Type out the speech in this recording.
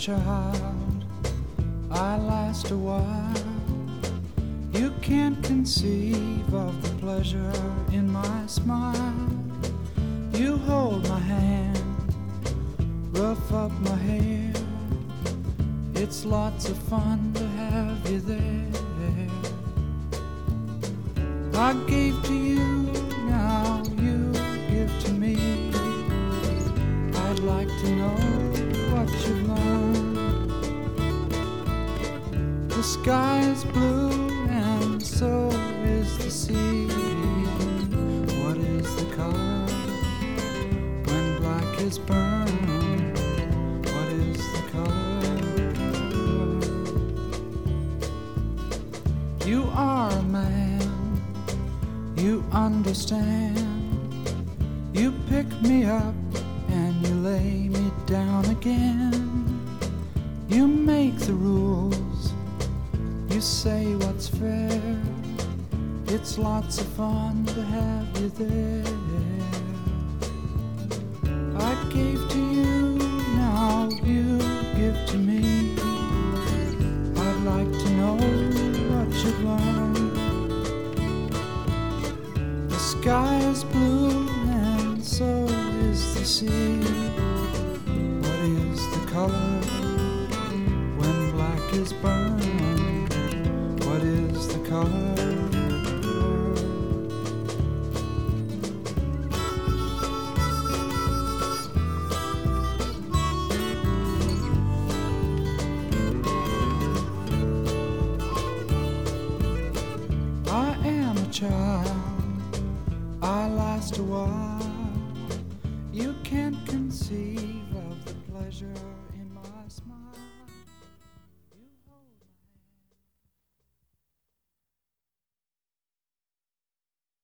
child, I last a while. You can't conceive of the pleasure in my smile. You hold my hand, rough up my hair. It's lots of fun to have you there. I gave to you, now you give to me. I'd like to know what you've learned. The sky is blue and so is the sea. What is the color when black is burned? What is the color? You are a man, you understand. You pick me up and you lay me down again. You make the rules, you say what's fair. It's lots of fun to have you there. I gave to you, now you give to me. I'd like to know what you've learned. The sky is blue and so is the sea. What is the color when black is burned? What is the color? I am a child, I last a while. You can't conceive of the pleasure in my smile.